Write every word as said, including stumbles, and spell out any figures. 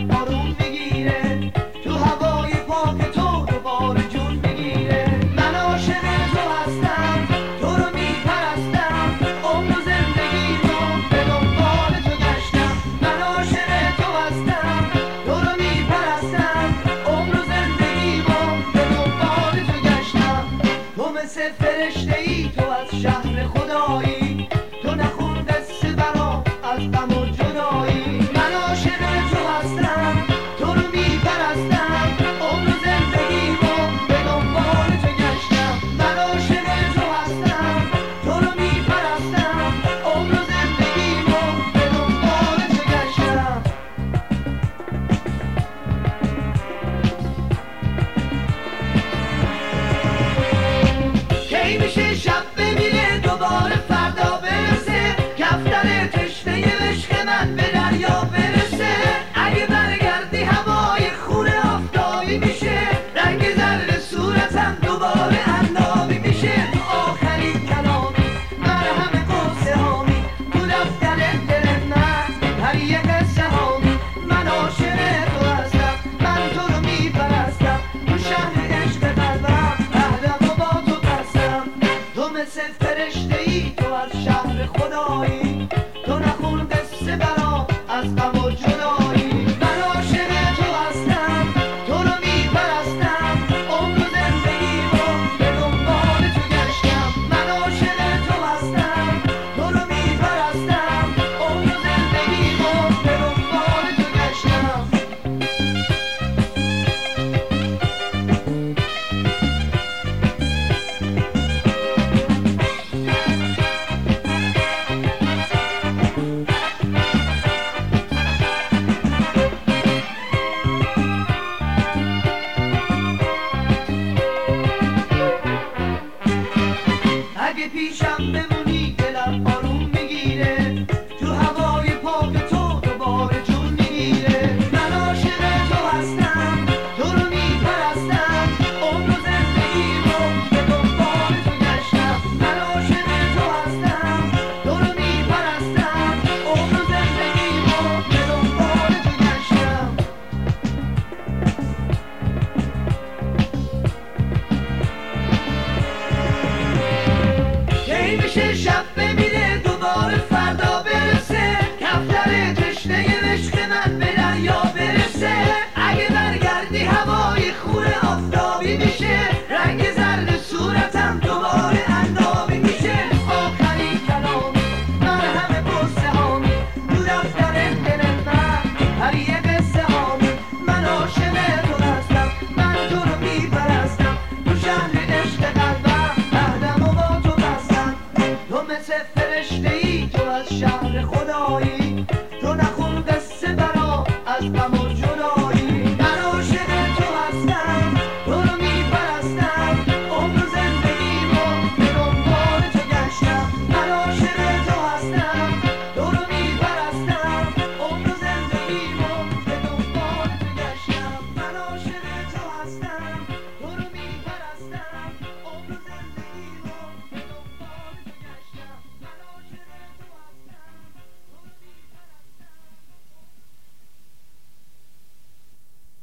آروم میگیره، تو هوای پاک تو دوباره جون میگیره. من عاشق تو هستم، تو رو میپرستم، عمر و زندگی رو به دنبال تو گشتم. من عاشق تو هستم، تو رو میپرستم، عمر و زندگی رو به دنبال تو گشتم. تو مثل فرشته ای، تو از شهر خدایی، تو نخون قصه برام از غم و جدایی. من عاشق تو هستم، تو رو میپرستم، عمر و زندگی رو به دنبال تو گشتم. من عاشق تو هستم، تو رو میپرستم، عمر و زندگی رو به دنبال تو گشتم. کی میشه شب بمیره دوباره فردا برسه، کفتر تشنه عشق من به دریا برسه. اگه برگردی هوای خونه آفتابی میشه، رنگ زرد صورتم دوباره عنابی میشه. آخرین کلامی مرهم قصه هامی، تو دفتر دل من هر یه قصه هامی. من عاشق تو هستم، من تو رو میپرستم، تو شهر عشق قلبم اهلم و با تو بستم. تو مثل فرشته ای، تو از شهر خدایی، تو نخون قصه برام از غم و جدایی. من عاشق تو هستم، تو رو میپرستم، عمر و زندگی رو به دنبال تو گشتم. من عاشق تو هستم، تو رو میپرستم، عمر و زندگی رو به دنبال تو گشتم. اگه پیشم